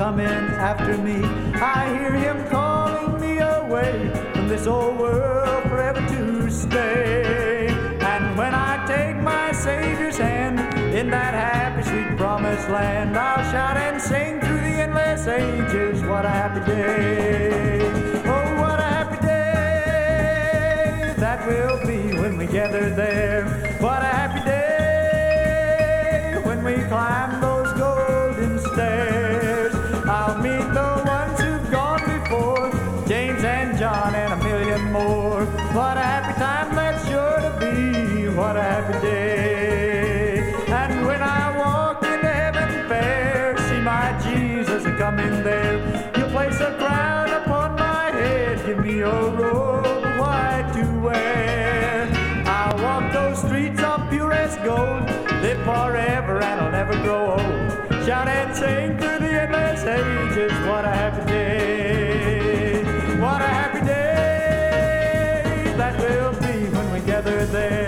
coming after me. I hear him calling me away from this old world forever to stay. And when I take my Savior's hand in that happy, sweet, promised land, I'll shout and sing through the endless ages. What a happy day. Oh, what a happy day that will be when we gather there. What a happy day when we climb those golden stairs. I'll meet the ones who've gone before, James and John and a million more. What a happy time that's sure to be. What a happy day. And when I walk into heaven fair, see my Jesus a-coming there. He'll place a crown upon my head, give me a robe white to wear. I'll walk those streets of purest gold, live forever and I'll never grow old. Shout and sing through the endless ages. What a happy day. What a happy day that will be when we gather there.